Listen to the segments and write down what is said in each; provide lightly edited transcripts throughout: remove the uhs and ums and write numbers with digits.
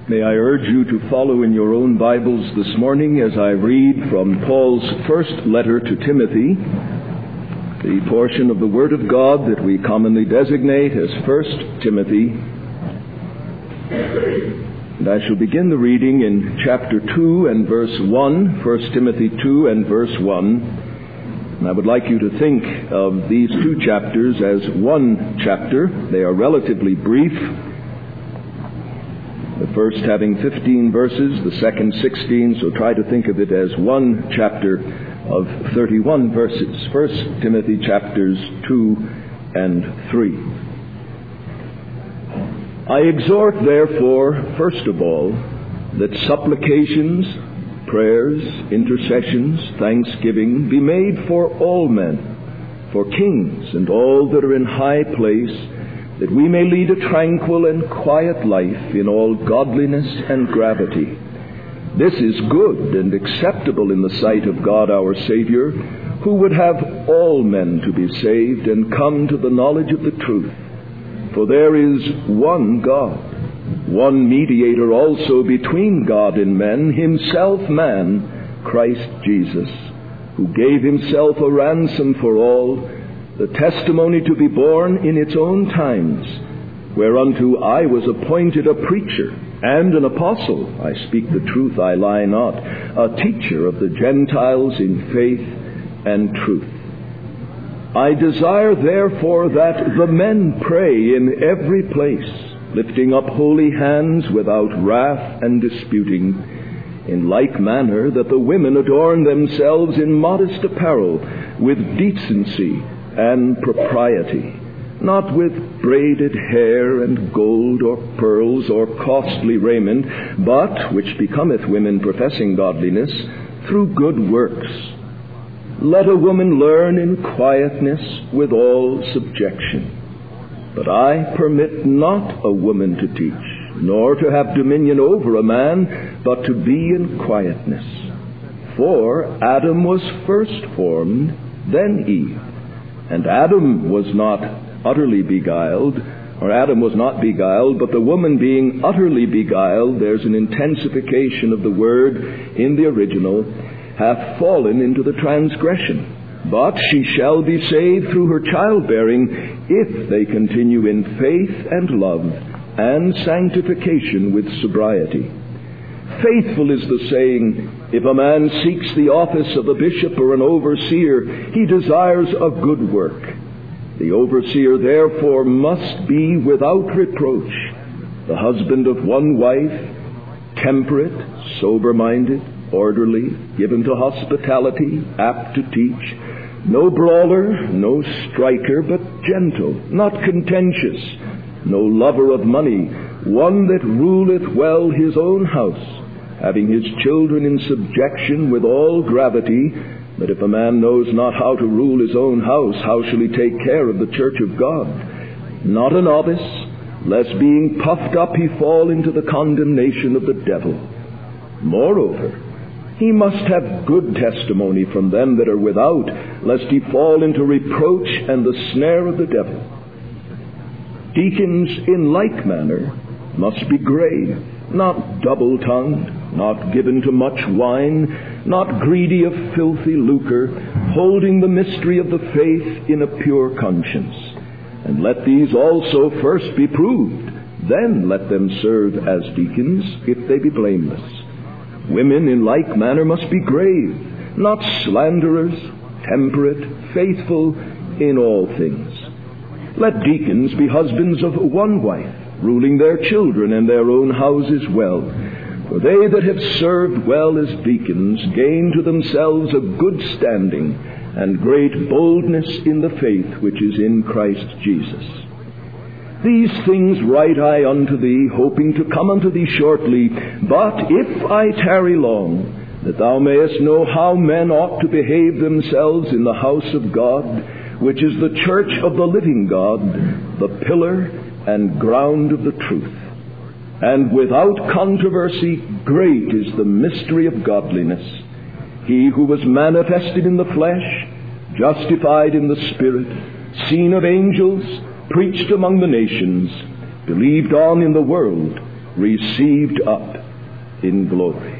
May I urge you to follow in your own Bibles this morning as I read from Paul's first letter to Timothy, the portion of the Word of God that we commonly designate as 1 Timothy. And I shall begin the reading in chapter 2 and verse 1, 1 Timothy 2 and verse 1. And I would like you to think of these two chapters as one chapter. They are relatively brief. The first having 15 verses, the second 16, so try to think of it as one chapter of 31 verses. 1 Timothy chapters 2 and 3. I exhort, therefore, first of all, that supplications, prayers, intercessions, thanksgiving be made for all men, for kings and all that are in high place, that we may lead a tranquil and quiet life in all godliness and gravity. This is good and acceptable in the sight of God our Savior, who would have all men to be saved and come to the knowledge of the truth. For there is one God, one mediator also between God and men, himself man, Christ Jesus, who gave himself a ransom for all, the testimony to be borne in its own times, whereunto I was appointed a preacher and an apostle, I speak the truth, I lie not, a teacher of the Gentiles in faith and truth. I desire therefore that the men pray in every place, lifting up holy hands without wrath and disputing, in like manner that the women adorn themselves in modest apparel, with decency and propriety, not with braided hair and gold or pearls or costly raiment, but, which becometh women professing godliness, through good works. Let a woman learn in quietness with all subjection. But I permit not a woman to teach, nor to have dominion over a man, but to be in quietness. For Adam was first formed, then Eve. And Adam was not beguiled, but the woman being utterly beguiled, there's an intensification of the word in the original, hath fallen into the transgression. But she shall be saved through her childbearing, if they continue in faith and love, and sanctification with sobriety. Faithful is the saying, if a man seeks the office of a bishop or an overseer, he desires a good work. The overseer therefore must be without reproach, the husband of one wife, temperate, sober-minded, orderly, given to hospitality, apt to teach, no brawler, no striker, but gentle, not contentious, no lover of money, one that ruleth well his own house, having his children in subjection with all gravity. But if a man knows not how to rule his own house, how shall he take care of the church of God? Not a novice, lest being puffed up he fall into the condemnation of the devil. Moreover, he must have good testimony from them that are without, lest he fall into reproach and the snare of the devil. Deacons in like manner must be grave, not double-tongued, not given to much wine, not greedy of filthy lucre, holding the mystery of the faith in a pure conscience. And let these also first be proved, then let them serve as deacons, if they be blameless. Women in like manner must be grave, not slanderers, temperate, faithful in all things. Let deacons be husbands of one wife, ruling their children and their own houses well. For they that have served well as deacons gain to themselves a good standing and great boldness in the faith which is in Christ Jesus. These things write I unto thee, hoping to come unto thee shortly. But if I tarry long, that thou mayest know how men ought to behave themselves in the house of God, which is the church of the living God, the pillar and ground of the truth. And without controversy, great is the mystery of godliness. He who was manifested in the flesh, justified in the Spirit, seen of angels, preached among the nations, believed on in the world, received up in glory.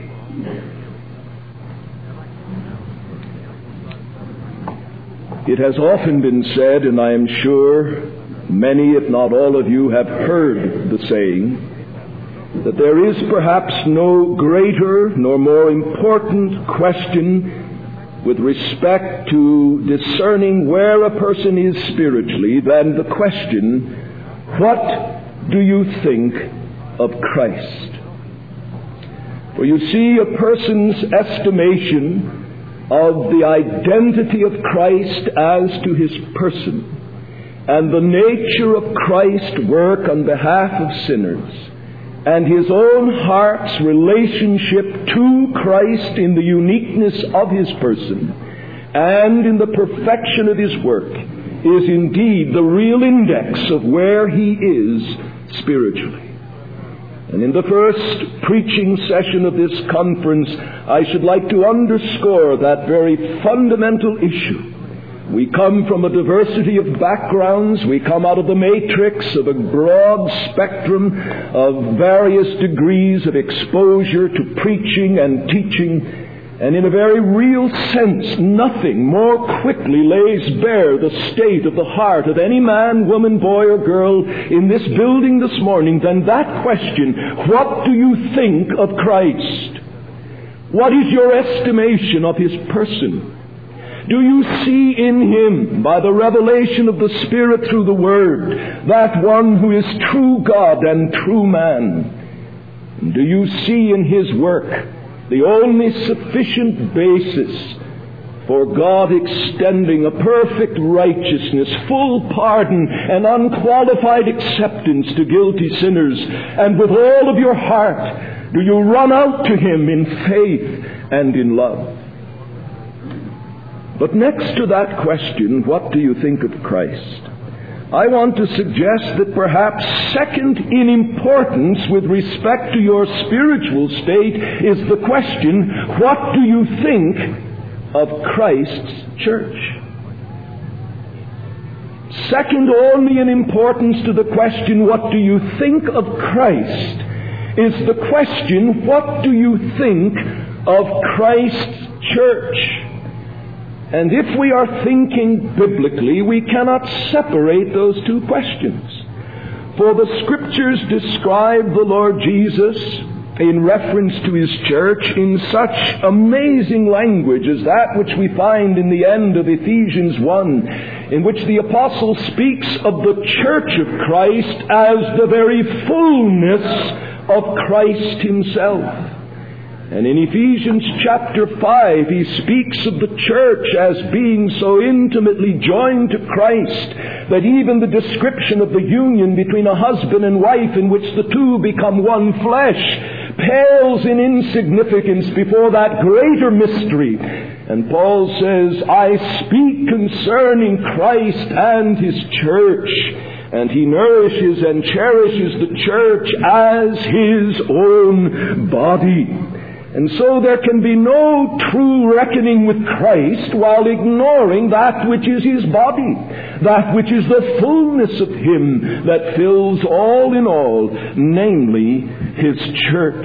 It has often been said, and I am sure many, if not all of you, have heard the saying, that there is perhaps no greater nor more important question with respect to discerning where a person is spiritually than the question, what do you think of Christ? For you see, a person's estimation of the identity of Christ as to his person and the nature of Christ's work on behalf of sinners and his own heart's relationship to Christ in the uniqueness of his person and in the perfection of his work is indeed the real index of where he is spiritually. And in the first preaching session of this conference, I should like to underscore that very fundamental issue. We come from a diversity of backgrounds. We come out of the matrix of a broad spectrum of various degrees of exposure to preaching and teaching. And in a very real sense, nothing more quickly lays bare the state of the heart of any man, woman, boy, or girl in this building this morning than that question, what do you think of Christ? What is your estimation of his person? Do you see in him, by the revelation of the Spirit through the Word, that one who is true God and true man? And do you see in his work the only sufficient basis for God extending a perfect righteousness, full pardon, and unqualified acceptance to guilty sinners? And with all of your heart, do you run out to him in faith and in love? But next to that question, what do you think of Christ? I want to suggest that perhaps second in importance with respect to your spiritual state is the question, what do you think of Christ's church? Second only in importance to the question, what do you think of Christ, is the question, what do you think of Christ's church? And if we are thinking biblically, we cannot separate those two questions. For the Scriptures describe the Lord Jesus in reference to his church in such amazing language as that which we find in the end of Ephesians 1, in which the apostle speaks of the church of Christ as the very fullness of Christ himself. And in Ephesians chapter 5, he speaks of the church as being so intimately joined to Christ that even the description of the union between a husband and wife in which the two become one flesh pales in insignificance before that greater mystery. And Paul says, I speak concerning Christ and his church. And he nourishes and cherishes the church as his own body. And so there can be no true reckoning with Christ while ignoring that which is his body, that which is the fullness of him that fills all in all, namely his church.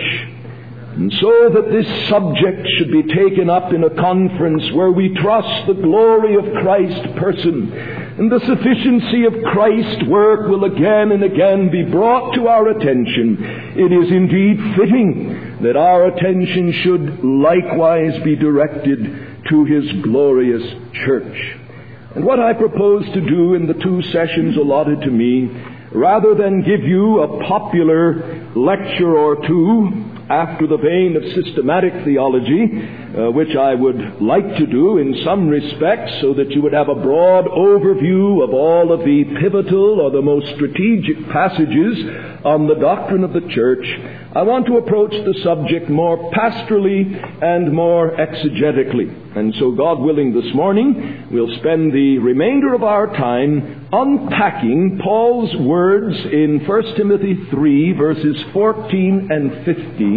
And so that this subject should be taken up in a conference where we trust the glory of Christ's person and the sufficiency of Christ's work will again and again be brought to our attention, it is indeed fitting that our attention should likewise be directed to his glorious church. And what I propose to do in the two sessions allotted to me, rather than give you a popular lecture or two after the vein of systematic theology, which I would like to do in some respects so that you would have a broad overview of all of the pivotal or the most strategic passages on the doctrine of the church, I want to approach the subject more pastorally and more exegetically. And so, God willing, this morning we'll spend the remainder of our time unpacking Paul's words in 1 Timothy 3, verses 14 and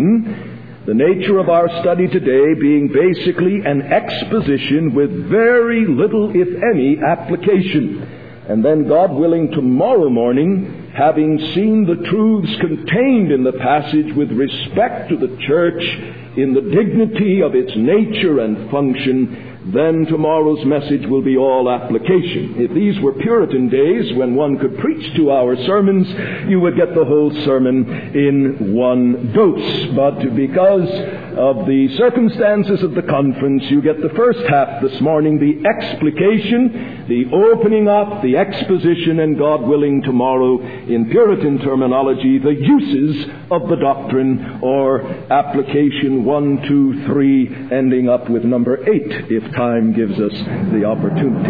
15, the nature of our study today being basically an exposition with very little, if any, application. And then, God willing, tomorrow morning, having seen the truths contained in the passage with respect to the church in the dignity of its nature and function, then tomorrow's message will be all application. If these were Puritan days when one could preach 2-hour sermons, you would get the whole sermon in one dose. But because of the circumstances of the conference, you get the first half this morning, the explication, the opening up, the exposition, and God willing tomorrow, in Puritan terminology, the uses of the doctrine, or application 1, 2, 3, ending up with number 8, if time gives us the opportunity.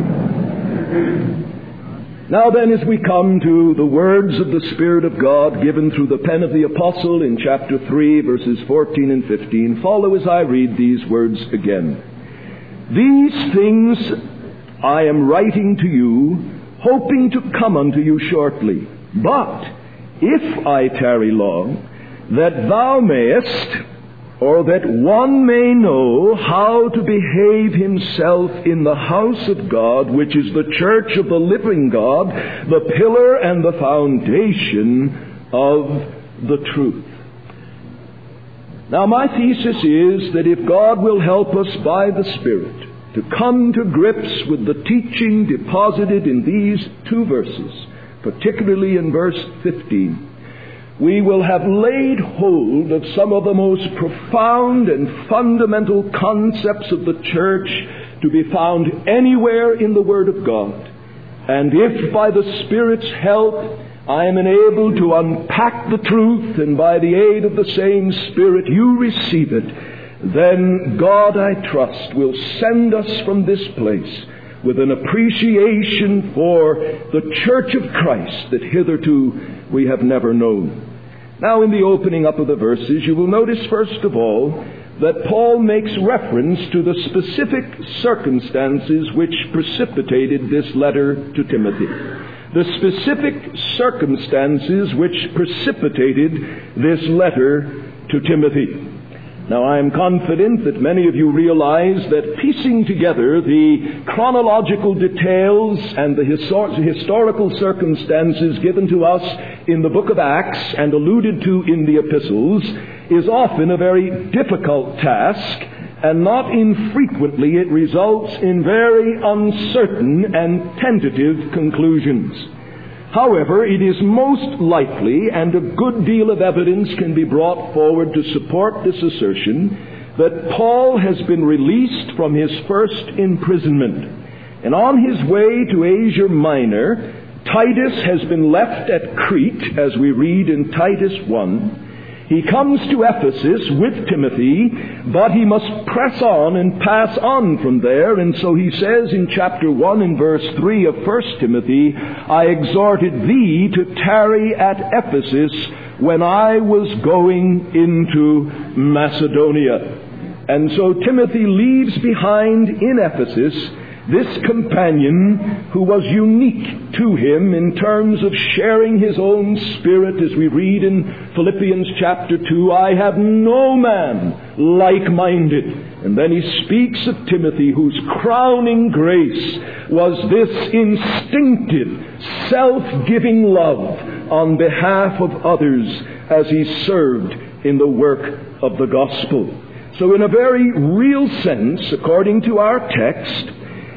Now then, as we come to the words of the Spirit of God given through the pen of the Apostle in chapter 3, verses 14 and 15, follow as I read these words again. These things I am writing to you, hoping to come unto you shortly. But if I tarry long, that thou mayest, or that one may know how to behave himself in the house of God, which is the church of the living God, the pillar and the foundation of the truth. Now, my thesis is that if God will help us by the Spirit to come to grips with the teaching deposited in these 2 verses, particularly in verse 15, we will have laid hold of some of the most profound and fundamental concepts of the church to be found anywhere in the Word of God. And if by the Spirit's help I am enabled to unpack the truth, and by the aid of the same Spirit you receive it, then God, I trust, will send us from this place with an appreciation for the Church of Christ that hitherto we have never known. Now, in the opening up of the verses, you will notice, first of all, that Paul makes reference to the specific circumstances which precipitated this letter to Timothy. The specific circumstances which precipitated this letter to Timothy. Now, I am confident that many of you realize that piecing together the chronological details and the historical circumstances given to us in the book of Acts and alluded to in the epistles is often a very difficult task, and not infrequently it results in very uncertain and tentative conclusions. However, it is most likely, and a good deal of evidence can be brought forward to support this assertion, that Paul has been released from his first imprisonment. And on his way to Asia Minor, Titus has been left at Crete, as we read in Titus 1. He comes to Ephesus with Timothy, but he must press on and pass on from there. And so he says in chapter 1 and verse 3 of 1 Timothy, I exhorted thee to tarry at Ephesus when I was going into Macedonia. And so Timothy leaves behind in Ephesus this companion who was unique to him in terms of sharing his own spirit, as we read in Philippians chapter 2, I have no man like-minded. And then he speaks of Timothy, whose crowning grace was this instinctive, self-giving love on behalf of others as he served in the work of the gospel. So in a very real sense, according to our text,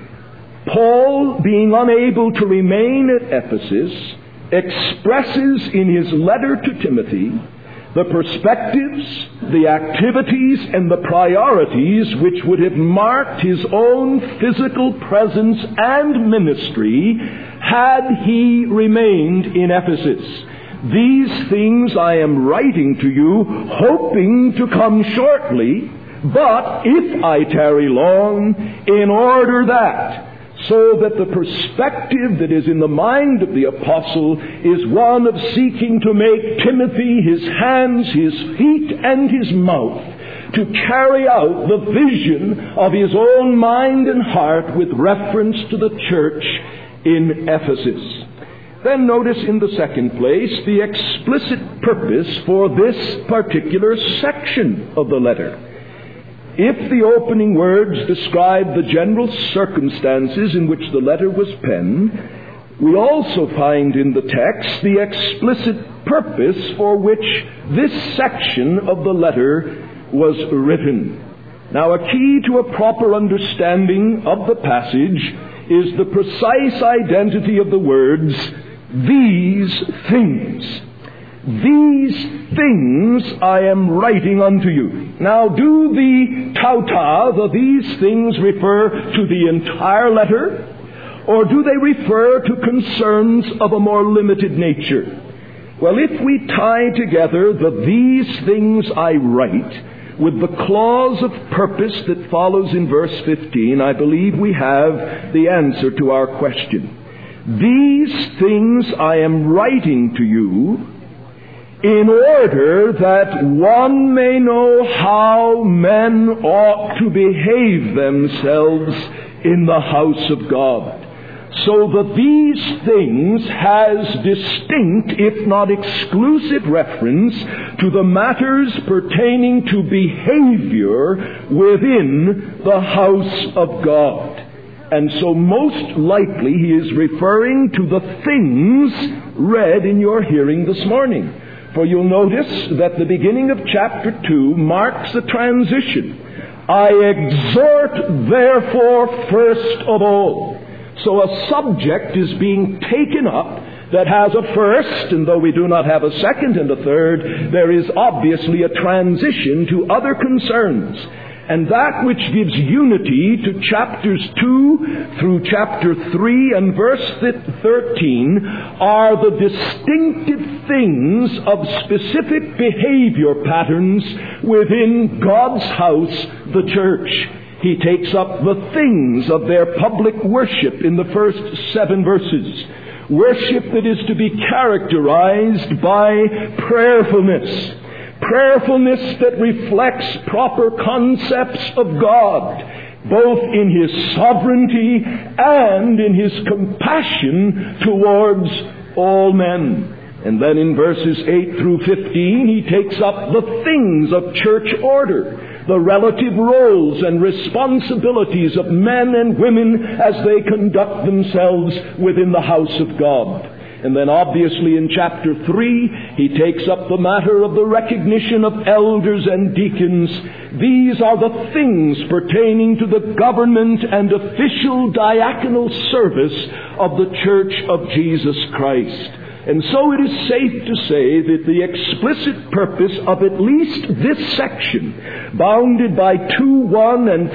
Paul, being unable to remain at Ephesus, expresses in his letter to Timothy the perspectives, the activities, and the priorities which would have marked his own physical presence and ministry had he remained in Ephesus. These things I am writing to you, hoping to come shortly, but if I tarry long, in order that, so that the perspective that is in the mind of the apostle is one of seeking to make Timothy his hands, his feet, and his mouth to carry out the vision of his own mind and heart with reference to the church in Ephesus. Then notice in the second place the explicit purpose for this particular section of the letter. If the opening words describe the general circumstances in which the letter was penned, We also find in the text the explicit purpose for which this section of the letter was written. Now, a key to a proper understanding of the passage is the precise identity of the words, "these things." These things I am writing unto you. Now, do the these things refer to the entire letter, or do they refer to concerns of a more limited nature? Well, if we tie together the "these things I write" with the clause of purpose that follows in verse 15, I believe we have the answer to our question. These things I am writing to you in order that one may know how men ought to behave themselves in the house of God. So that these things has distinct, if not exclusive, reference to the matters pertaining to behavior within the house of God. And so most likely he is referring to the things read in your hearing this morning. For you'll notice that the beginning of chapter 2 marks a transition. I exhort, therefore, first of all. So a subject is being taken up that has a first, and though we do not have a second and a third, there is obviously a transition to other concerns. And that which gives unity to chapters 2 through chapter 3 and verse 13 are the distinctive things of specific behavior patterns within God's house, the church. He takes up the things of their public worship in the first 7 verses. Worship that is to be characterized by prayerfulness. Prayerfulness that reflects proper concepts of God, both in His sovereignty and in His compassion towards all men. And then in verses 8 through 15, he takes up the things of church order, the relative roles and responsibilities of men and women as they conduct themselves within the house of God. And then obviously in chapter 3, he takes up the matter of the recognition of elders and deacons. These are the things pertaining to the government and official diaconal service of the Church of Jesus Christ. And so it is safe to say that the explicit purpose of at least this section, bounded by 2:1 and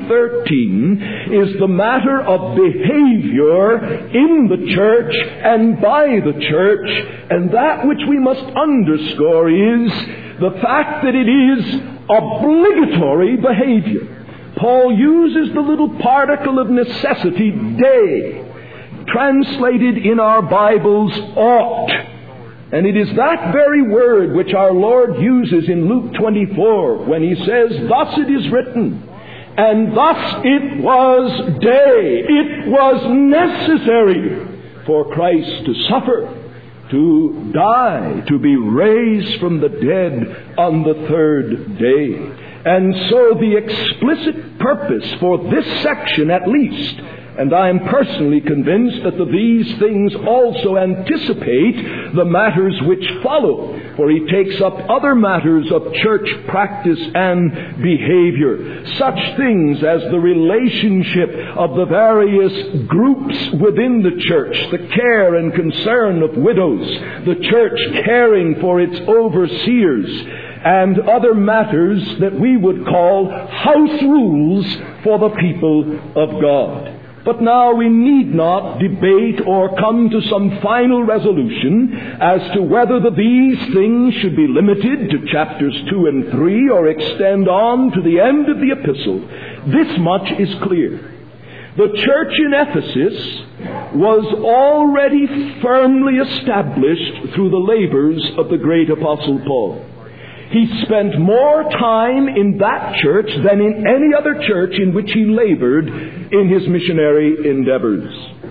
3:13, is the matter of behavior in the church and by the church. And that which we must underscore is the fact that it is obligatory behavior. Paul uses the little particle of necessity, "de," translated in our Bibles, "ought." And it is that very word which our Lord uses in Luke 24 when he says, "Thus it is written, and thus it was day." It was necessary for Christ to suffer, to die, to be raised from the dead on the third day. And so the explicit purpose for this section at least, and I am personally convinced that these things also anticipate the matters which follow, for he takes up other matters of church practice and behavior, such things as the relationship of the various groups within the church, the care and concern of widows, the church caring for its overseers, and other matters that we would call house rules for the people of God. But now we need not debate or come to some final resolution as to whether these things should be limited to chapters 2 and 3 or extend on to the end of the epistle. This much is clear. The church in Ephesus was already firmly established through the labors of the great Apostle Paul. He spent more time in that church than in any other church in which he labored in his missionary endeavors.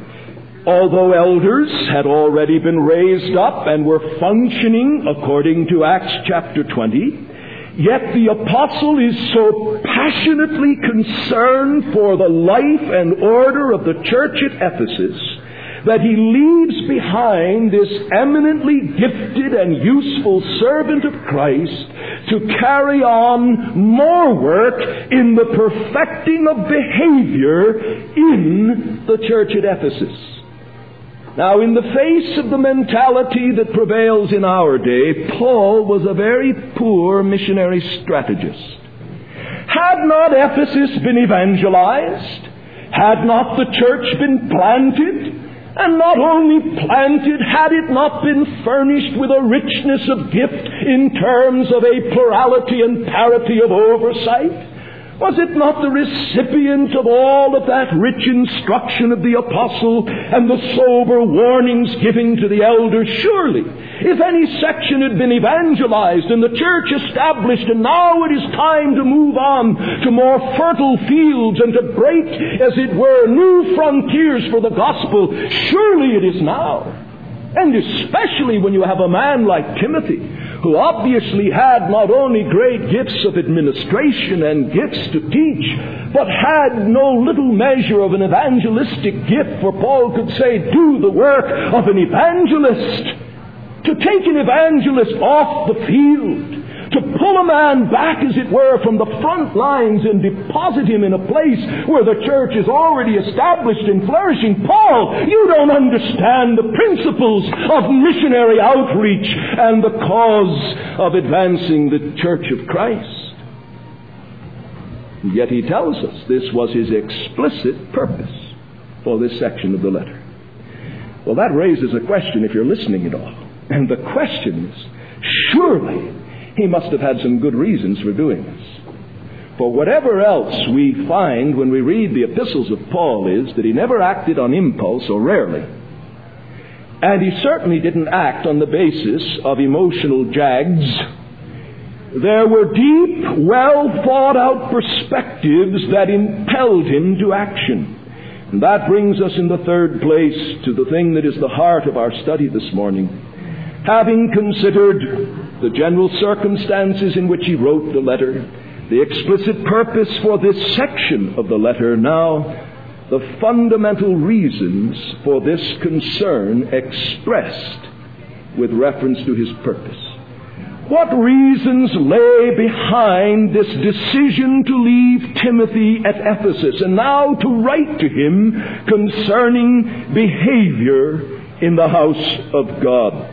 Although elders had already been raised up and were functioning according to Acts chapter 20, yet the apostle is so passionately concerned for the life and order of the church at Ephesus that he leaves behind this eminently gifted and useful servant of Christ to carry on more work in the perfecting of behavior in the church at Ephesus. Now, in the face of the mentality that prevails in our day, Paul was a very poor missionary strategist. Had not Ephesus been evangelized, had not the church been planted, and not only planted, had it not been furnished with a richness of gift in terms of a plurality and parity of oversight, was it not the recipient of all of that rich instruction of the apostle and the sober warnings given to the elders? Surely, if any section had been evangelized and the church established, and now it is time to move on to more fertile fields and to break, as it were, new frontiers for the gospel, surely it is now. And especially when you have a man like Timothy, who obviously had not only great gifts of administration and gifts to teach, but had no little measure of an evangelistic gift, for Paul could say, do the work of an evangelist. To take an evangelist off the field, to pull a man back, as it were, from the front lines and deposit him in a place where the church is already established and flourishing. Paul, you don't understand the principles of missionary outreach and the cause of advancing the church of Christ. Yet he tells us this was his explicit purpose for this section of the letter. Well, that raises a question if you're listening at all. And the question is, surely he must have had some good reasons for doing this. For whatever else we find when we read the epistles of Paul is that he never acted on impulse, or rarely. And he certainly didn't act on the basis of emotional jags. There were deep, well thought out perspectives that impelled him to action. And that brings us in the third place to the thing that is the heart of our study this morning. Having considered the general circumstances in which he wrote the letter, the explicit purpose for this section of the letter, now the fundamental reasons for this concern expressed with reference to his purpose. What reasons lay behind this decision to leave Timothy at Ephesus and now to write to him concerning behavior in the house of God?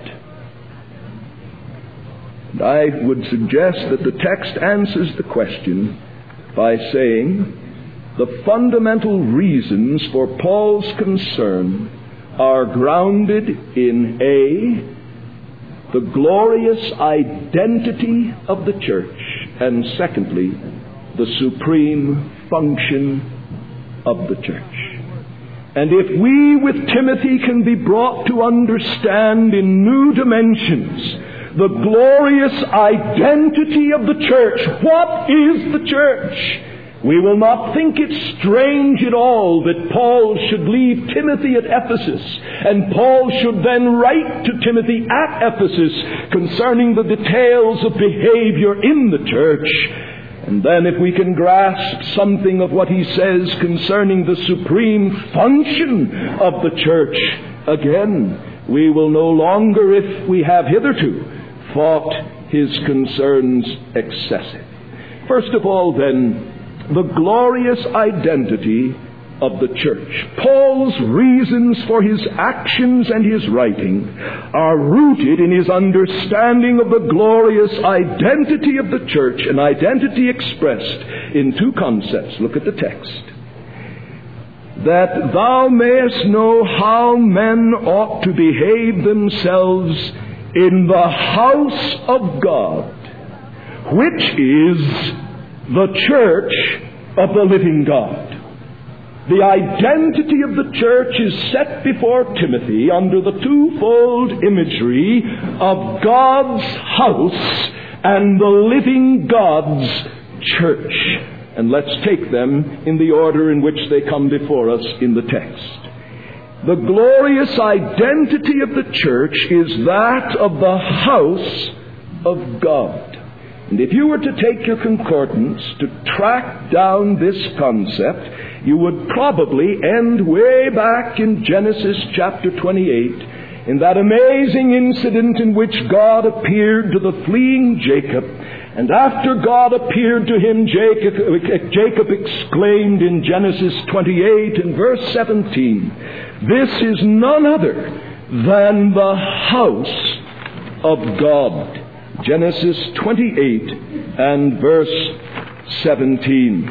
And I would suggest that the text answers the question by saying the fundamental reasons for Paul's concern are grounded in A, the glorious identity of the church, and secondly, the supreme function of the church. And if we with Timothy can be brought to understand in new dimensions the glorious identity of the church, what is the church? We will not think it strange at all that Paul should leave Timothy at Ephesus, and Paul should then write to Timothy at Ephesus concerning the details of behavior in the church. And then if we can grasp something of what he says concerning the supreme function of the church, again, we will no longer, if we have hitherto, thought his concerns excessive. First of all, then, the glorious identity of the church. Paul's reasons for his actions and his writing are rooted in his understanding of the glorious identity of the church, an identity expressed in two concepts. Look at the text. That thou mayest know how men ought to behave themselves in the house of God, which is the church of the living God. The identity of the church is set before Timothy under the twofold imagery of God's house and the living God's church. And let's take them in the order in which they come before us in the text. The glorious identity of the church is that of the house of God. And if you were to take your concordance to track down this concept, you would probably end way back in Genesis chapter 28, in that amazing incident in which God appeared to the fleeing Jacob. And after God appeared to him, Jacob exclaimed in Genesis 28 and verse 17, "This is none other than the house of God." Genesis 28 and verse 17.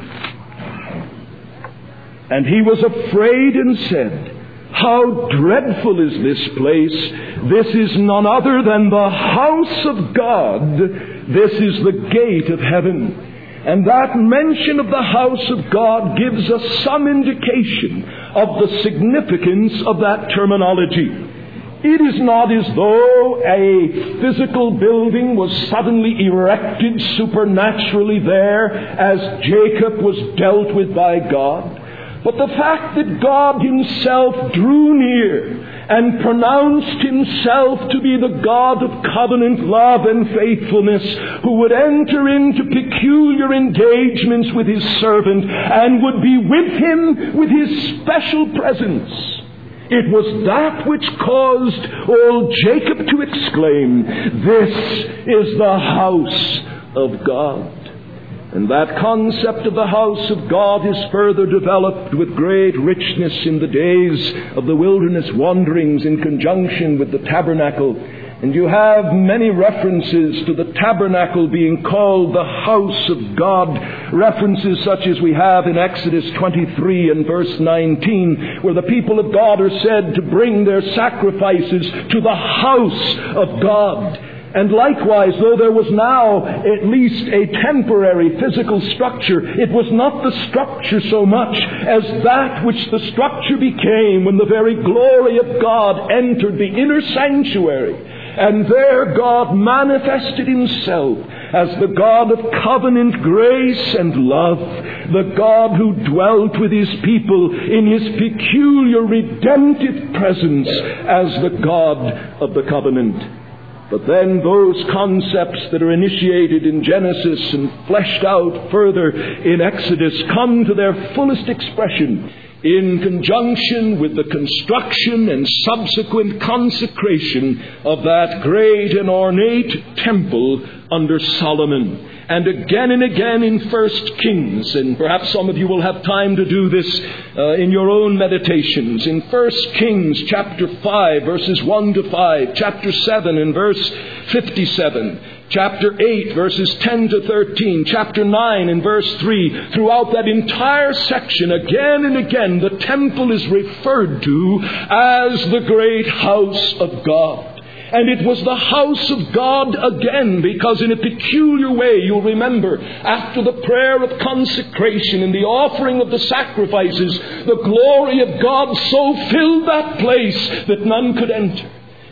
"And he was afraid and said, 'How dreadful is this place! This is none other than the house of God. This is the gate of heaven.'" And that mention of the house of God gives us some indication of the significance of that terminology. It is not as though a physical building was suddenly erected supernaturally there as Jacob was dealt with by God. But the fact that God himself drew near and pronounced himself to be the God of covenant love and faithfulness, who would enter into peculiar engagements with his servant and would be with him with his special presence. It was that which caused old Jacob to exclaim, "This is the house of God." And that concept of the house of God is further developed with great richness in the days of the wilderness wanderings in conjunction with the tabernacle. And you have many references to the tabernacle being called the house of God. References such as we have in Exodus 23 and verse 19, where the people of God are said to bring their sacrifices to the house of God. And likewise, though there was now at least a temporary physical structure, it was not the structure so much as that which the structure became when the very glory of God entered the inner sanctuary. And there God manifested himself as the God of covenant grace and love, the God who dwelt with his people in his peculiar redemptive presence as the God of the covenant. But then those concepts that are initiated in Genesis and fleshed out further in Exodus come to their fullest expression in conjunction with the construction and subsequent consecration of that great and ornate temple under Solomon. And again in 1 Kings, and perhaps some of you will have time to do this in your own meditations. In 1 Kings chapter 5, verses 1 to 5, chapter 7 and verse 57, chapter 8, verses 10 to 13, chapter 9 and verse 3, throughout that entire section, again and again, the temple is referred to as the great house of God. And it was the house of God again, because in a peculiar way, you'll remember, after the prayer of consecration and the offering of the sacrifices, the glory of God so filled that place that none could enter.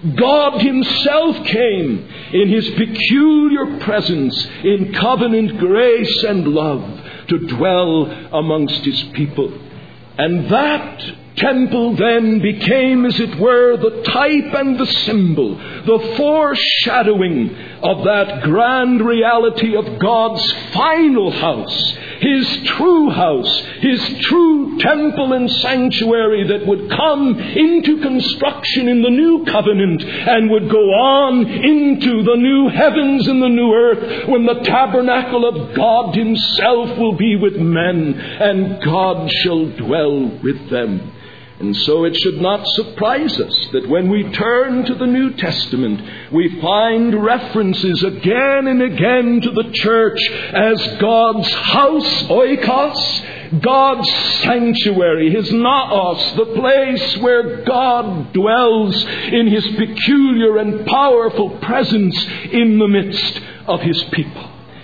God himself came in his peculiar presence in covenant grace and love to dwell amongst his people. And that temple then became, as it were, the type and the symbol, the foreshadowing of that grand reality of God's final house, his true house, his true temple and sanctuary that would come into construction in the new covenant and would go on into the new heavens and the new earth, when the tabernacle of God himself will be with men and God shall dwell with them. And so it should not surprise us that when we turn to the New Testament, we find references again and again to the church as God's house, oikos, God's sanctuary, his naos, the place where God dwells in his peculiar and powerful presence in the midst of his people.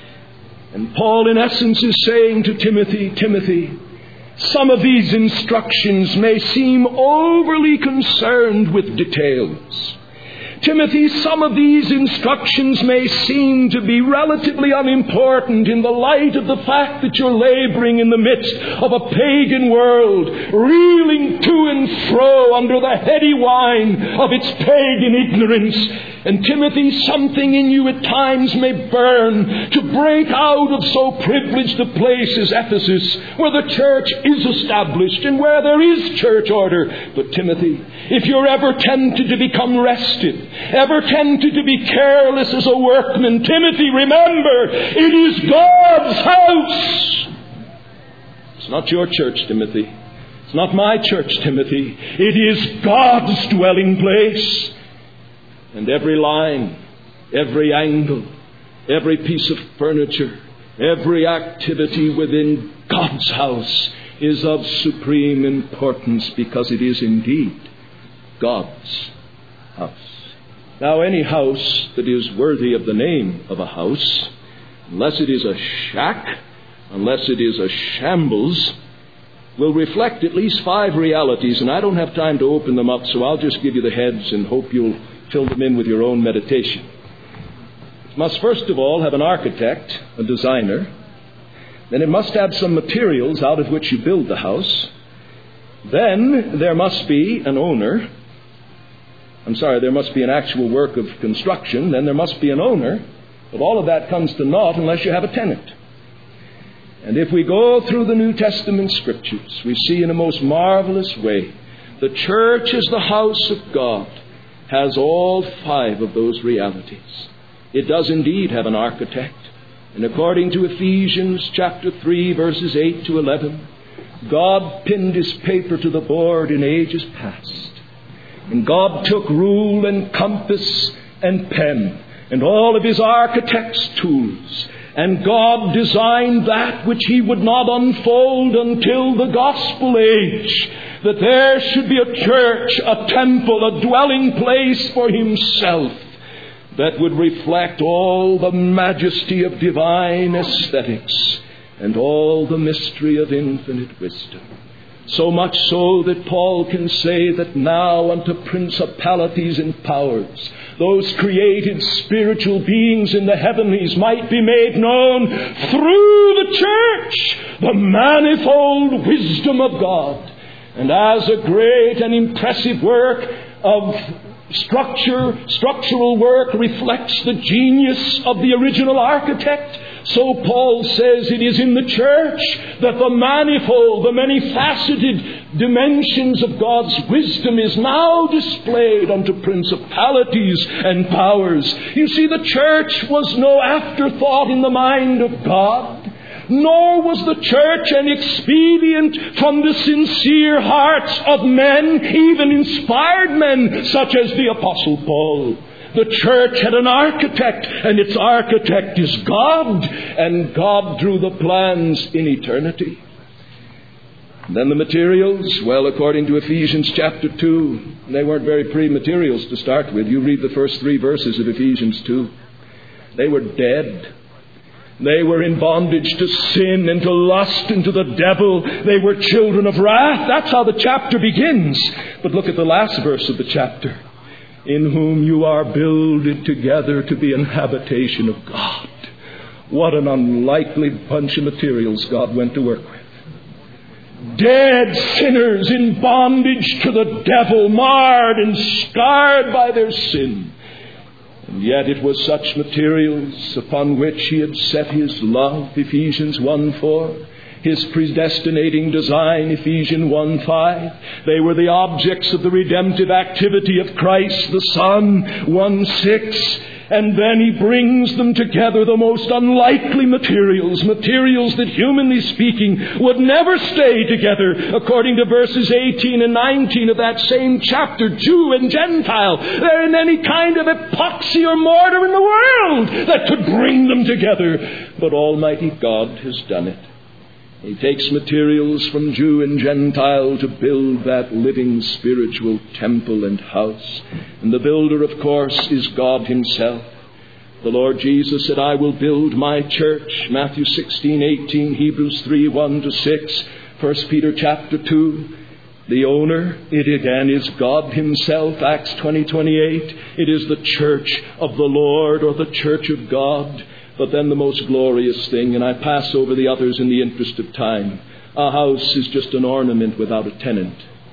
And Paul, in essence, is saying to Timothy, some of these instructions may seem overly concerned with details. Timothy, some of these instructions may seem to be relatively unimportant in the light of the fact that you're laboring in the midst of a pagan world, reeling to and fro wallow under the heady wine of its pagan ignorance. And Timothy, something in you at times may burn to break out of so privileged a place as Ephesus, where the church is established and where there is church order. But Timothy, if you're ever tempted to become restive, ever tempted to be careless as a workman, Timothy, remember, it is God's house. It's not your church, Timothy. It's not my church, Timothy. It is God's dwelling place. And every line, every angle, every piece of furniture, every activity within God's house is of supreme importance, because it is indeed God's house. Now, any house that is worthy of the name of a house, unless it is a shack, unless it is a shambles, will reflect at least 5 realities, and I don't have time to open them up, so I'll just give you the heads and hope you'll fill them in with your own meditation. It must first of all have an architect, a designer. Then it must have some materials out of which you build the house. Then there must be an owner. There must be an actual work of construction. Then there must be an owner. But all of that comes to naught unless you have a tenant. And if we go through the New Testament Scriptures, we see in a most marvelous way the church as the house of God has all 5 of those realities. It does indeed have an architect. And according to Ephesians chapter 3, verses 8 to 11, God pinned His paper to the board in ages past. And God took rule and compass and pen and all of His architect's tools, and God designed that which He would not unfold until the gospel age, that there should be a church, a temple, a dwelling place for Himself that would reflect all the majesty of divine aesthetics and all the mystery of infinite wisdom. So much so that Paul can say that now unto principalities and powers, those created spiritual beings in the heavenlies, might be made known through the church the manifold wisdom of God. And as a great and impressive work of structural work reflects the genius of the original architect, so Paul says it is in the church that the manifold, the many-faceted dimensions of God's wisdom is now displayed unto principalities and powers. You see, the church was no afterthought in the mind of God, nor was the church an expedient from the sincere hearts of men, even inspired men such as the Apostle Paul. The church had an architect, and its architect is God, and God drew the plans in eternity. And then the materials, well, according to Ephesians chapter 2, they weren't very pretty materials to start with. You read the first 3 verses of Ephesians 2. They were dead. They were in bondage to sin and to lust and to the devil. They were children of wrath. That's how the chapter begins. But look at the last verse of the chapter. In whom you are builded together to be an habitation of God. What an unlikely bunch of materials God went to work with. Dead sinners in bondage to the devil, marred and scarred by their sin. And yet it was such materials upon which He had set His love, Ephesians 1:4. His predestinating design, Ephesians 1:5. They were the objects of the redemptive activity of Christ the Son, 1:6. And then He brings them together, the most unlikely materials that humanly speaking would never stay together, according to verses 18 and 19 of that same chapter, Jew and Gentile. There isn't any kind of epoxy or mortar in the world that could bring them together. But Almighty God has done it. He takes materials from Jew and Gentile to build that living spiritual temple and house. And the builder, of course, is God Himself. The Lord Jesus said, I will build my church. Matthew 16:18, Hebrews 3:1-6, 1 Peter chapter 2. The owner, it again is God Himself, Acts 20:28. It is the church of the Lord, or the church of God. But then the most glorious thing, and I pass over the others in the interest of time, a house is just an ornament without a tenant.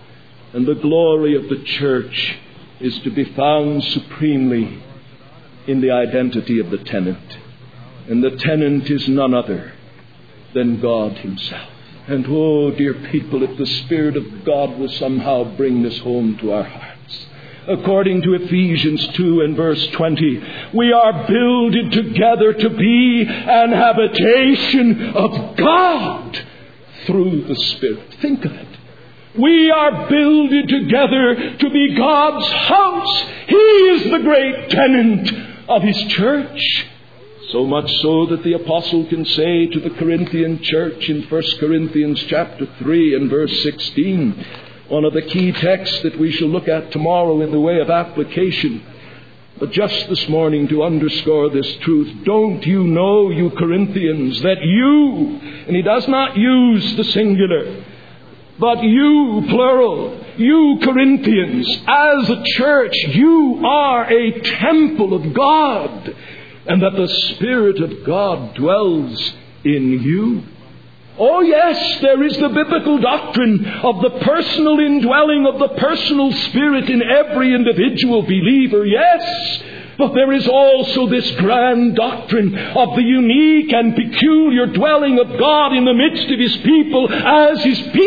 And the glory of the church is to be found supremely in the identity of the tenant. And the tenant is none other than God himself. And oh, dear people, if the Spirit of God will somehow bring this home to our hearts. According to Ephesians 2 and verse 20, we are builded together to be an habitation of God through the Spirit. Think of it. We are builded together to be God's house. He is the great tenant of His church. So much so that the apostle can say to the Corinthian church in 1 Corinthians chapter 3 and verse 16, one of the key texts that we shall look at tomorrow in the way of application. But just this morning, to underscore this truth, don't you know, you Corinthians, that you, and he does not use the singular, but you, plural, you Corinthians, as a church, you are a temple of God, and that the Spirit of God dwells in you. Oh yes, there is the biblical doctrine of the personal indwelling of the personal Spirit in every individual believer, yes. But there is also this grand doctrine of the unique and peculiar dwelling of God in the midst of His people, as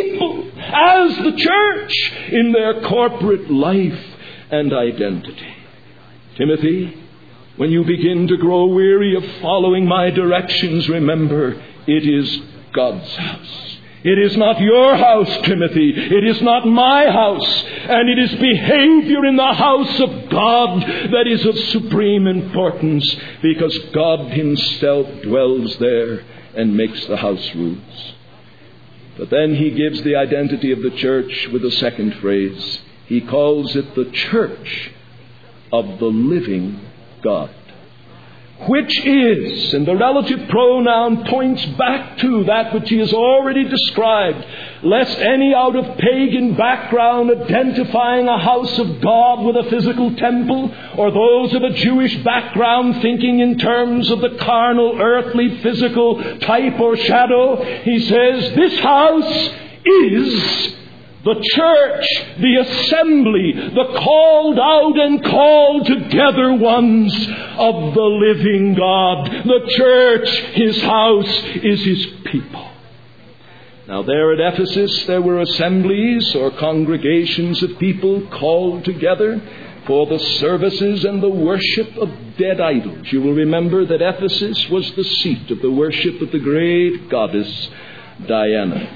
the church, in their corporate life and identity. Timothy, when you begin to grow weary of following my directions, remember, it is God's house. It is not your house, Timothy. It is not my house. And it is behavior in the house of God that is of supreme importance, because God Himself dwells there and makes the house rules. But then he gives the identity of the church with a second phrase. He calls it the church of the living God. Which is, and the relative pronoun points back to that which he has already described, lest any out of pagan background identifying a house of God with a physical temple, or those of a Jewish background thinking in terms of the carnal, earthly, physical type or shadow, he says, this house is the church, the assembly, the called out and called together ones of the living God. The church, His house, is His people. Now there at Ephesus there were assemblies or congregations of people called together for the services and the worship of dead idols. You will remember that Ephesus was the seat of the worship of the great goddess Diana.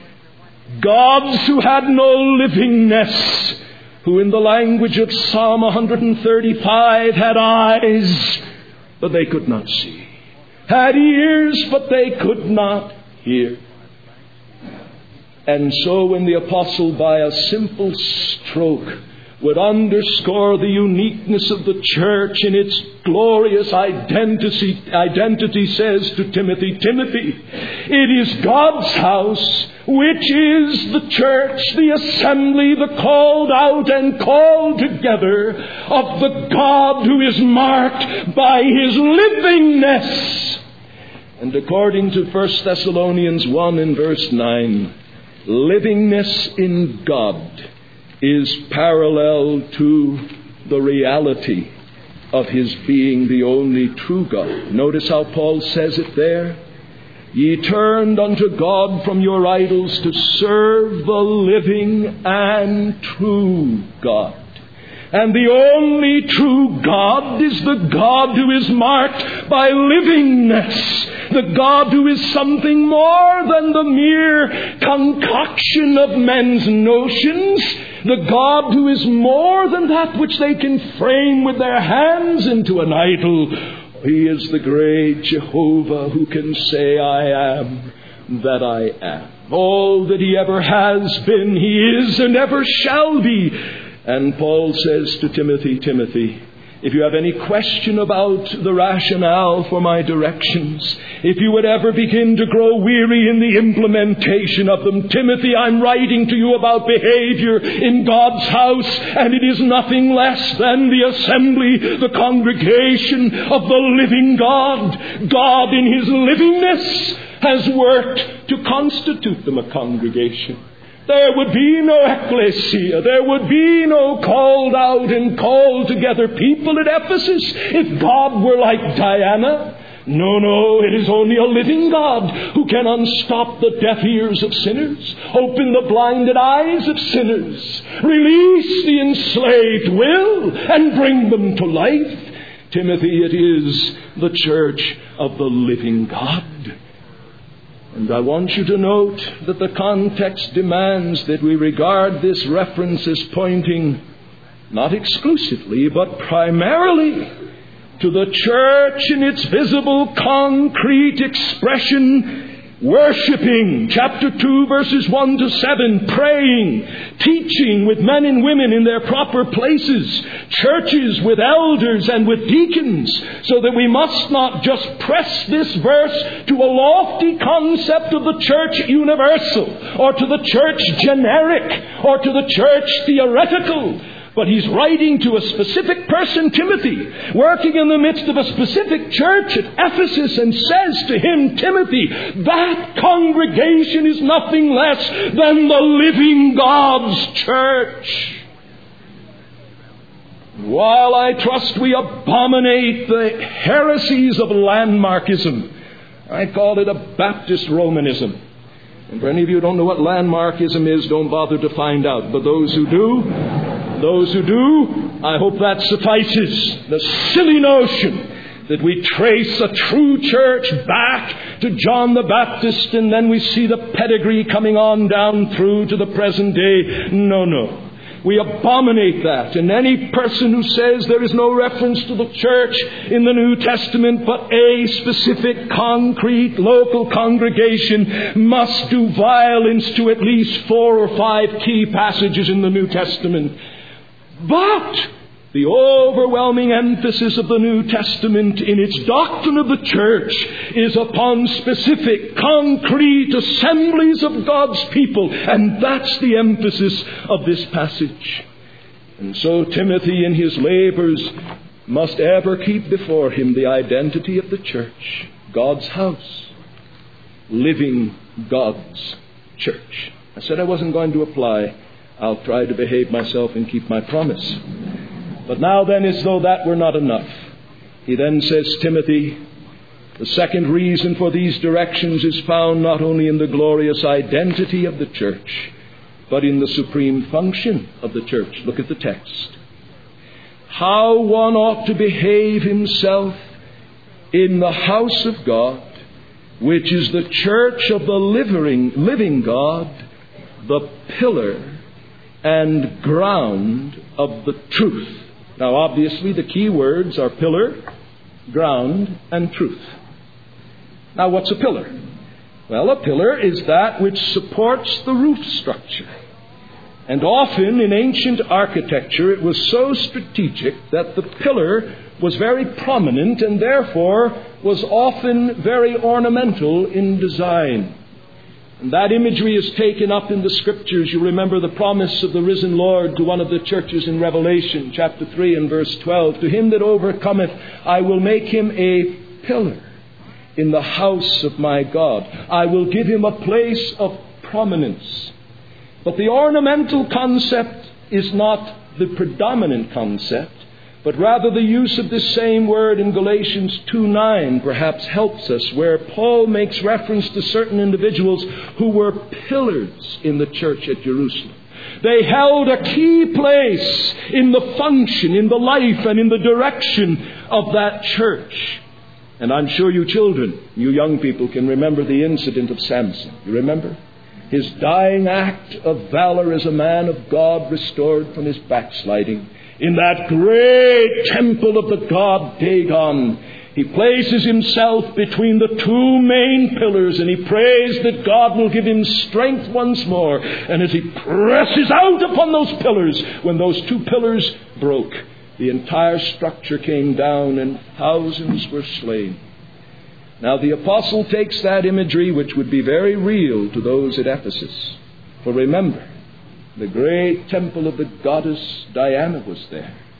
Gods who had no livingness, who in the language of Psalm 135 had eyes, but they could not see, had ears, but they could not hear. And so when the apostle, by a simple stroke, would underscore the uniqueness of the church in its glorious identity says to Timothy, Timothy, it is God's house, which is the church, the assembly, the called out and called together of the God who is marked by His livingness. And according to 1 Thessalonians 1 and verse 9, livingness in God is parallel to the reality of His being the only true God. Notice how Paul says it there. Ye turned unto God from your idols to serve the living and true God. And the only true God is the God who is marked by livingness. The God who is something more than the mere concoction of men's notions. The God who is more than that which they can frame with their hands into an idol. He is the great Jehovah who can say, I am that I am. All that He ever has been, He is and ever shall be. And Paul says to Timothy, Timothy, if you have any question about the rationale for my directions, if you would ever begin to grow weary in the implementation of them, Timothy, I'm writing to you about behavior in God's house, and it is nothing less than the assembly, the congregation of the living God. God in His livingness has worked to constitute them a congregation. There would be no ecclesia. There would be no called out and called together people at Ephesus if God were like Diana. No, it is only a living God who can unstop the deaf ears of sinners, open the blinded eyes of sinners, release the enslaved will, and bring them to life. Timothy, it is the church of the living God. And I want you to note that the context demands that we regard this reference as pointing not exclusively, but primarily to the church in its visible, concrete expression, worshiping, chapter 2, verses 1 to 7, praying, teaching with men and women in their proper places, churches with elders and with deacons, so that we must not just press this verse to a lofty concept of the church universal, or to the church generic, or to the church theoretical. But he's writing to a specific person, Timothy, working in the midst of a specific church at Ephesus, and says to him, Timothy, that congregation is nothing less than the living God's church. While I trust we abominate the heresies of landmarkism, I call it a Baptist Romanism. And for any of you who don't know what landmarkism is, don't bother to find out. But those who do, I hope that suffices. The silly notion that we trace a true church back to John the Baptist and then we see the pedigree coming on down through to the present day. No. We abominate that. And any person who says there is no reference to the church in the New Testament but a specific, concrete, local congregation must do violence to at least 4 or 5 key passages in the New Testament. But the overwhelming emphasis of the New Testament in its doctrine of the church is upon specific, concrete assemblies of God's people. And that's the emphasis of this passage. And so Timothy in his labors must ever keep before him the identity of the church, God's house, living God's church. I said I wasn't going to apply. I'll try to behave myself and keep my promise. But now then, as though that were not enough, he then says, Timothy, the second reason for these directions is found not only in the glorious identity of the church, but in the supreme function of the church. Look at the text. How one ought to behave himself in the house of God, which is the church of the living God, the pillar and ground of the truth. Now, obviously, the key words are pillar, ground, and truth. Now, what's a pillar? Well, a pillar is that which supports the roof structure. And often in ancient architecture, it was so strategic that the pillar was very prominent and therefore was often very ornamental in design. And that imagery is taken up in the Scriptures. You remember the promise of the risen Lord to one of the churches in Revelation, chapter 3 and verse 12. To him that overcometh, I will make him a pillar in the house of my God. I will give him a place of prominence. But the ornamental concept is not the predominant concept, but rather the use of this same word in Galatians 2:9 perhaps helps us, where Paul makes reference to certain individuals who were pillars in the church at Jerusalem. They held a key place in the function, in the life, and in the direction of that church. And I'm sure you children, you young people, can remember the incident of Samson. You remember? His dying act of valor as a man of God restored from his backsliding. In that great temple of the god Dagon, he places himself between the 2 main pillars and he prays that God will give him strength once more. And as he presses out upon those pillars, when those 2 pillars broke, the entire structure came down and thousands were slain. Now the apostle takes that imagery, which would be very real to those at Ephesus. For remember, the great temple of the goddess Diana was there.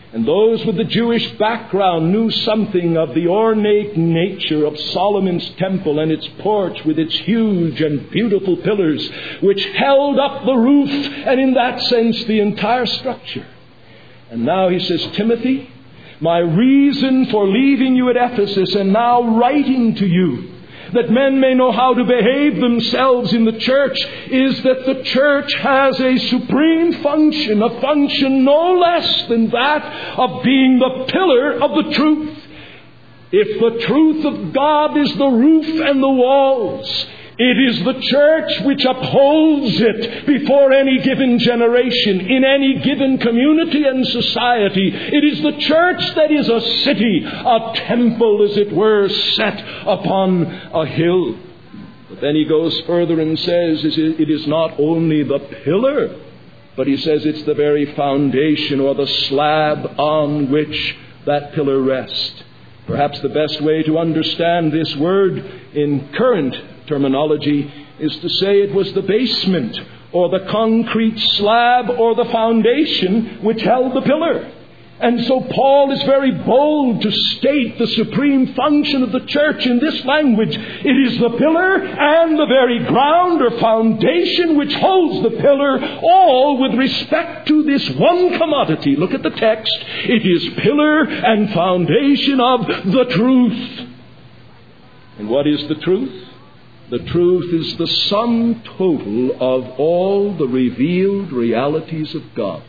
And those with the Jewish background knew something of the ornate nature of Solomon's temple and its porch with its huge and beautiful pillars, which held up the roof and in that sense the entire structure. And now he says, Timothy, my reason for leaving you at Ephesus and now writing to you, that men may know how to behave themselves in the church, is that the church has a supreme function, a function no less than that of being the pillar of the truth. If the truth of God is the roof and the walls, it is the church which upholds it before any given generation, in any given community and society. It is the church that is a city, a temple, as it were, set upon a hill. But then he goes further and says it is not only the pillar, but he says it's the very foundation or the slab on which that pillar rests. Perhaps the best way to understand this word in current terminology is to say it was the basement or the concrete slab or the foundation which held the pillar. And so Paul is very bold to state the supreme function of the church in this language. It is the pillar and the very ground or foundation which holds the pillar, all with respect to this one commodity. Look at the text. It is pillar and foundation of the truth. And what is the truth? The truth is the sum total of all the revealed realities of God.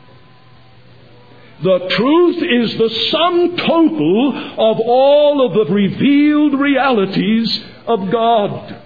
The truth is the sum total of all of the revealed realities of God.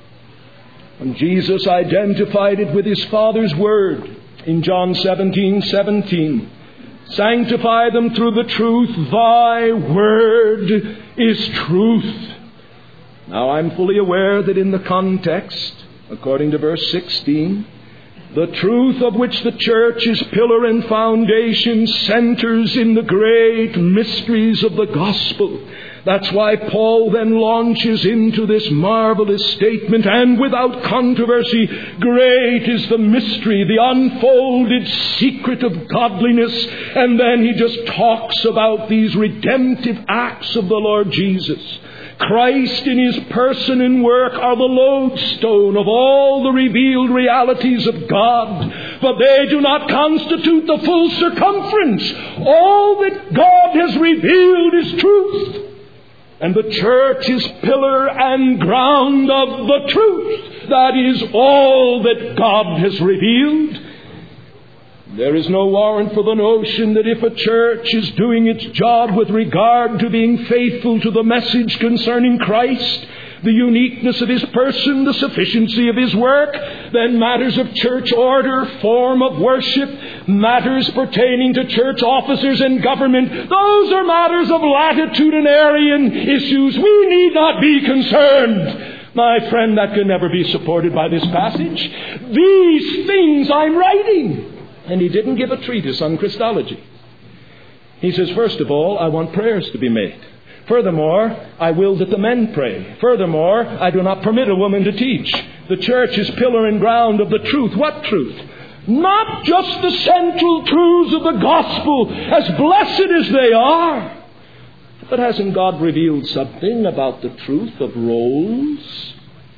And Jesus identified it with his Father's word in John 17:17. Sanctify them through the truth. Thy word is truth. Now I'm fully aware that in the context, according to verse 16, the truth of which the church is pillar and foundation centers in the great mysteries of the gospel. That's why Paul then launches into this marvelous statement, and without controversy, great is the mystery, the unfolded secret of godliness. And then he just talks about these redemptive acts of the Lord Jesus. Christ in his person and work are the lodestone of all the revealed realities of God, but they do not constitute the full circumference. All that God has revealed is truth. And the church is pillar and ground of the truth. That is all that God has revealed. There is no warrant for the notion that if a church is doing its job with regard to being faithful to the message concerning Christ, the uniqueness of his person, the sufficiency of his work, then matters of church order, form of worship, matters pertaining to church officers and government, those are matters of latitudinarian issues. We need not be concerned. My friend, that can never be supported by this passage. These things I'm writing. And he didn't give a treatise on Christology. He says, first of all, I want prayers to be made. Furthermore, I will that the men pray. Furthermore, I do not permit a woman to teach. The church is pillar and ground of the truth. What truth? Not just the central truths of the gospel, as blessed as they are. But hasn't God revealed something about the truth of roles?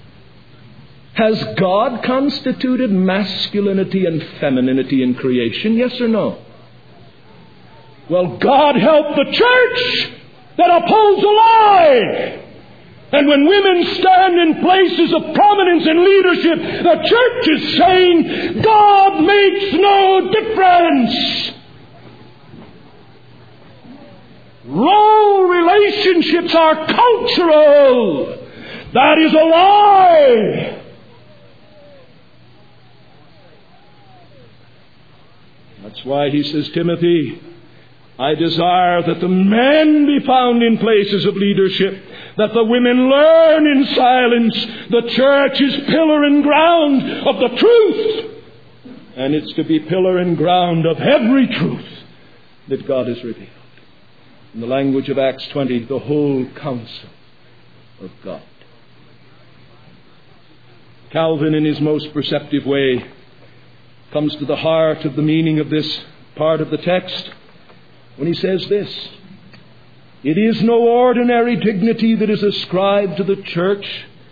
Has God constituted masculinity and femininity in creation? Yes or no? Well, God help the church that upholds a lie. And when women stand in places of prominence and leadership, the church is saying, God makes no difference. Role relationships are cultural. That is a lie. That's why he says, Timothy, I desire that the men be found in places of leadership, that the women learn in silence. The church is pillar and ground of the truth. And it's to be pillar and ground of every truth that God has revealed. In the language of Acts 20, the whole counsel of God. Calvin, in his most perceptive way, comes to the heart of the meaning of this part of the text. when he says this: "It is no ordinary dignity that is ascribed to the church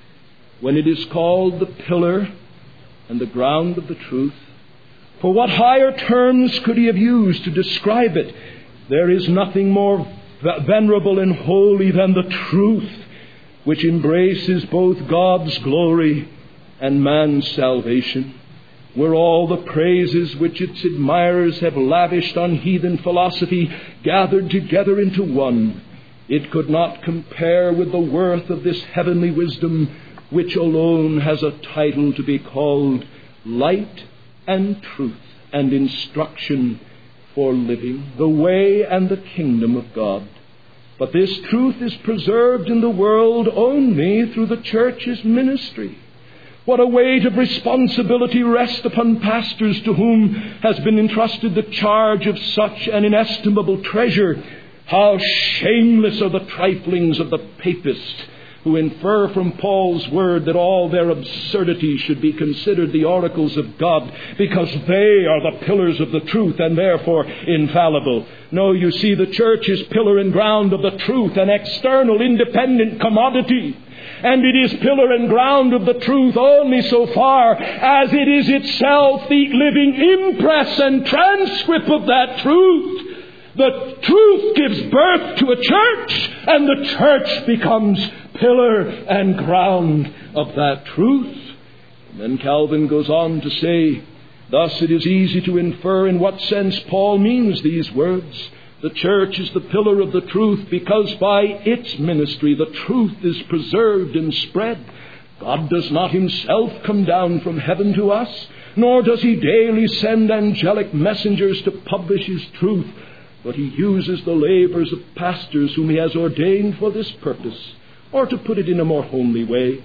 when it is called the pillar and the ground of the truth. For what higher terms could he have used to describe it? There is nothing more venerable and holy than the truth, which embraces both God's glory and man's salvation. Were all the praises which its admirers have lavished on heathen philosophy gathered together into one, it could not compare with the worth of this heavenly wisdom, which alone has a title to be called light and truth and instruction for living, the way and the kingdom of God. But this truth is preserved in the world only through the church's ministry. What a weight of responsibility rests upon pastors to whom has been entrusted the charge of such an inestimable treasure. How shameless are the triflings of the papist, who infer from Paul's word that all their absurdities should be considered the oracles of God because they are the pillars of the truth and therefore infallible. No, you see, the church is pillar and ground of the truth, an external independent commodity. And it is pillar and ground of the truth only so far as it is itself the living impress and transcript of that truth. The truth gives birth to a church, and the church becomes pillar and ground of that truth. And then Calvin goes on to say, thus it is easy to infer in what sense Paul means these words. The church is the pillar of the truth because by its ministry the truth is preserved and spread. God does not himself come down from heaven to us, nor does he daily send angelic messengers to publish his truth, but he uses the labors of pastors whom he has ordained for this purpose. Or to put it in a more homely way,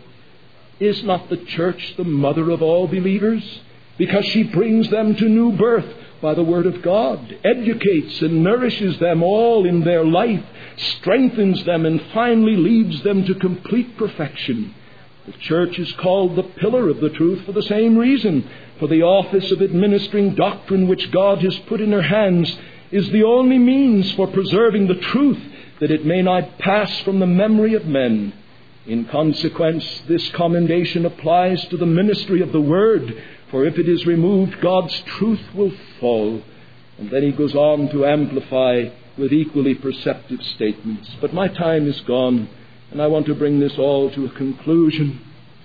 is not the church the mother of all believers? Because she brings them to new birth by the Word of God, educates and nourishes them all in their life, strengthens them, and finally leads them to complete perfection. The church is called the pillar of the truth for the same reason, for the office of administering doctrine which God has put in her hands is the only means for preserving the truth, that it may not pass from the memory of men. In consequence, this commendation applies to the ministry of the Word, for if it is removed, God's truth will fall. And then he goes on to amplify with equally perceptive statements. But my time is gone, and I want to bring this all to a conclusion,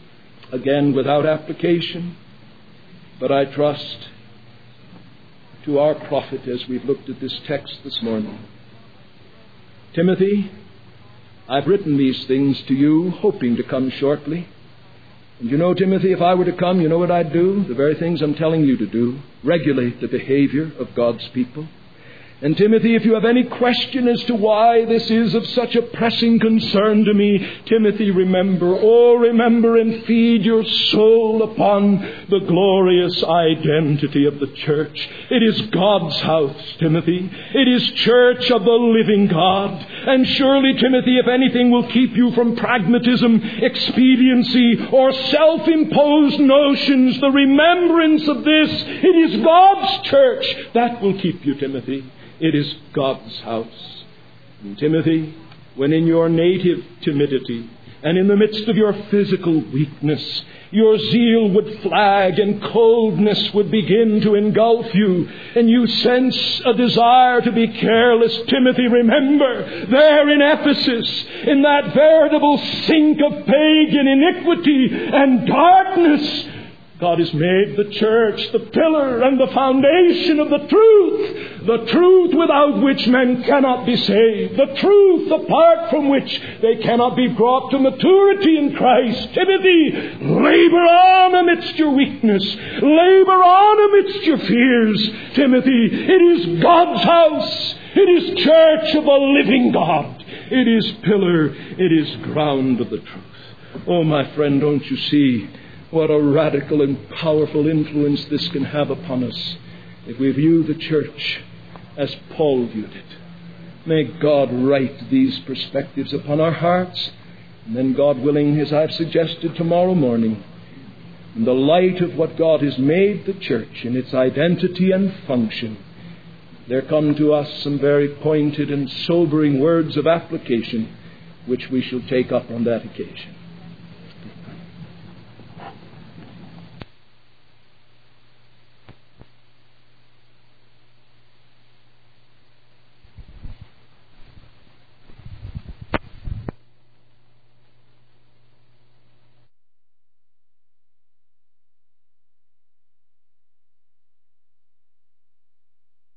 again without application, but I trust to our profit as we've looked at this text this morning. Timothy, I've written these things to you, hoping to come shortly. And you know, Timothy, if I were to come, you know what I'd do? The very things I'm telling you to do. Regulate the behavior of God's people. And Timothy, if you have any question as to why this is of such a pressing concern to me, Timothy, remember and feed your soul upon the glorious identity of the church. It is God's house, Timothy. It is church of the living God. And surely, Timothy, if anything will keep you from pragmatism, expediency, or self-imposed notions, the remembrance of this, it is God's church that will keep you, Timothy. It is God's house. And Timothy, when in your native timidity and in the midst of your physical weakness, your zeal would flag and coldness would begin to engulf you, and you sense a desire to be careless, Timothy, remember, there in Ephesus, in that veritable sink of pagan iniquity and darkness, God has made the church the pillar and the foundation of the truth without which men cannot be saved, the truth apart from which they cannot be brought to maturity in Christ. Timothy, labor on amidst your weakness, labor on amidst your fears. Timothy, it is God's house, it is church of the living God, it is pillar, it is ground of the truth. Oh, my friend, don't you see what a radical and powerful influence this can have upon us if we view the church as Paul viewed it. May God write these perspectives upon our hearts, and then, God willing, as I've suggested tomorrow morning, in the light of what God has made the church in its identity and function, there come to us some very pointed and sobering words of application, which we shall take up on that occasion.